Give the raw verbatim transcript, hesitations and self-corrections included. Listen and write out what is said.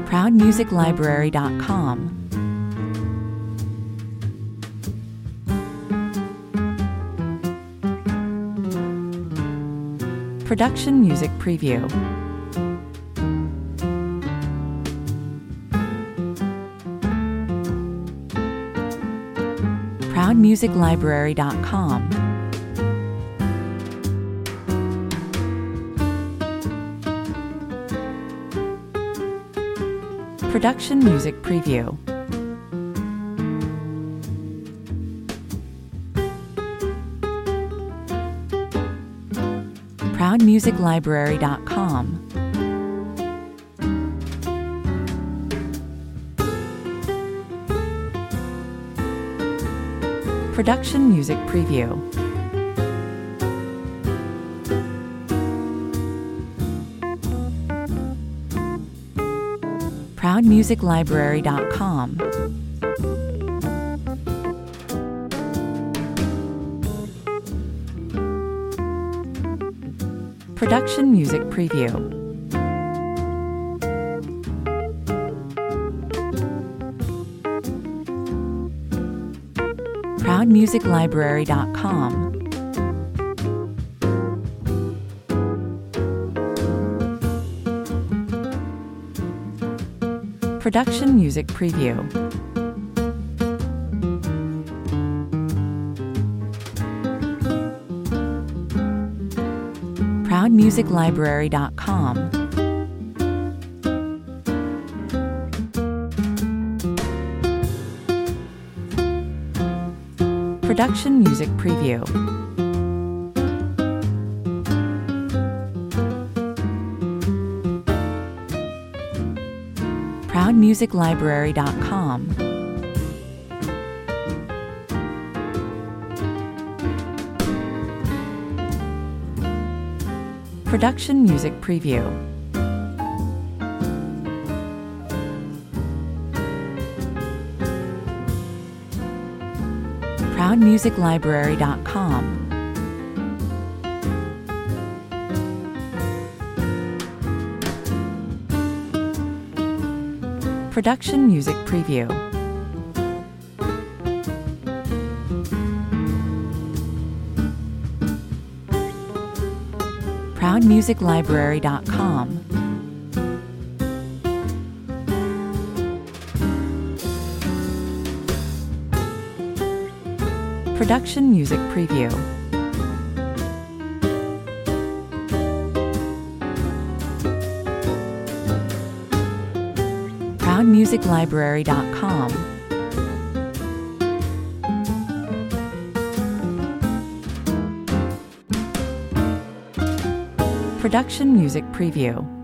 proud music library dot com. Production Music Preview. proud music library dot com. Production Music Preview. proud music library dot com. Production Music Preview. proud music library dot com. Production Music Preview. proud music library dot com. Production Music Preview. proud music library dot com. Production Music Preview. proud music library dot com. Production Music Preview. proud music library dot com. Production Music Preview. proud music library dot com. Production Music Preview. proud music library dot com. Production Music Preview.